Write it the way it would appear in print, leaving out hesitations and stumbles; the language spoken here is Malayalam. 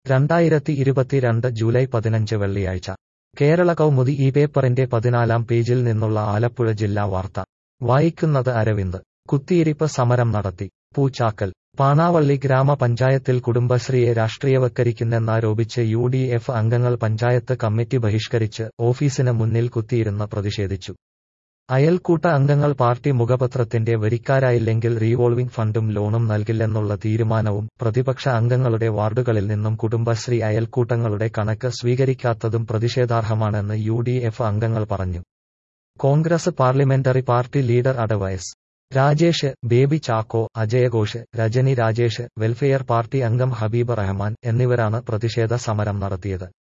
2022 ജൂലൈ 15 വെള്ളിയാഴ്ച കേരള കൗമുദി ഈ പേപ്പറിന്റെ 14-ാം പേജിൽ നിന്നുള്ള ആലപ്പുഴ ജില്ലാ വാർത്ത വായിക്കുന്നത് അരവിന്ദ്. കുത്തിയിരിപ്പ് സമരം നടത്തി പൂച്ചാക്കൽ. പാണാവള്ളി ഗ്രാമപഞ്ചായത്തിൽ കുടുംബശ്രീയെ രാഷ്ട്രീയവൽക്കരിക്കുന്നെന്നാരോപിച്ച് UDF അംഗങ്ങൾ പഞ്ചായത്ത് കമ്മിറ്റി ബഹിഷ്കരിച്ച് ഓഫീസിന് മുന്നിൽ കുത്തിയിരുന്ന് പ്രതിഷേധിച്ചു. അയൽക്കൂട്ട അംഗങ്ങൾ പാർട്ടി മുഖപത്രത്തിന്റെ വരിക്കാരായില്ലെങ്കിൽ റീവോൾവിംഗ് ഫണ്ടും ലോണും നൽകില്ലെന്നുള്ള തീരുമാനവും പ്രതിപക്ഷ അംഗങ്ങളുടെ വാർഡുകളിൽ നിന്നും കുടുംബശ്രീ അയൽക്കൂട്ടങ്ങളുടെ കണക്ക് സ്വീകരിക്കാത്തതും പ്രതിഷേധാർഹമാണെന്ന് UDF അംഗങ്ങൾ പറഞ്ഞു. കോൺഗ്രസ് പാർലമെന്ററി പാർട്ടി ലീഡർ അഡ്വൈസ് രാജേഷ്, ബേബി ചാക്കോ, അജയഘോഷ്, രജനി രാജേഷ്, വെൽഫെയർ പാർട്ടി അംഗം ഹബീബ് റഹ്മാൻ എന്നിവരാണ് പ്രതിഷേധ സമരം നടത്തിയത്.